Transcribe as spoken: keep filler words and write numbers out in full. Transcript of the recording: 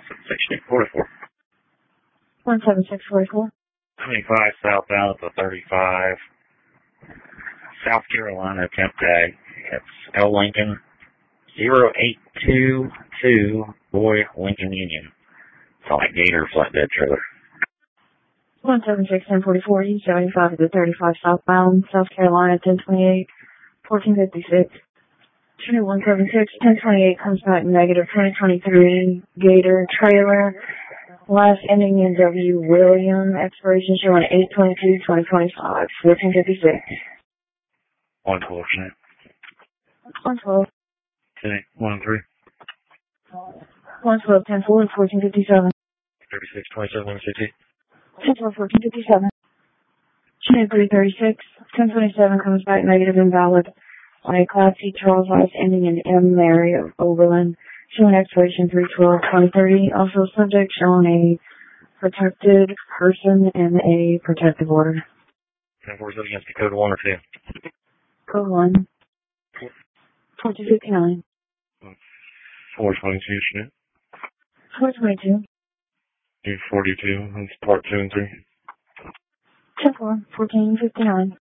Section forty-four. one seven six four four. twenty-five southbound to thirty-five. South Carolina, temp tag. It's L Lincoln zero eight two two, Boy Lincoln Union. It's on a Gator flatbed trailer. one seven six ten forty-four, East seventy-five to thirty-five southbound, South Carolina, ten twenty-eight, fourteen fifty-six. two one seven six, ten twenty-eight comes back negative, twenty twenty-three, Gator trailer. Last ending in W. William, expiration showing eight twenty-two twenty twenty-five, fourteen fifty-six. one twelve, Schmidt. one twelve. Okay, one three. one twelve, ten four, fourteen fifty-seven. thirty-six twenty-seven, sixty. ten four, fourteen fifty-seven. Schmidt three thirty-six, ten twenty-seven comes back negative, invalid. On a Class C Charles Ice ending in M. Mary of Oberlin, showing expiration three twelve twenty thirty. Also subject showing a protected person and a protective order. ten four is against the code one or two. Code one. fourteen fifty-nine. four twenty-two, Schmidt. four twenty-two. two forty-two, that's part two and three. ten four, fourteen fifty-nine.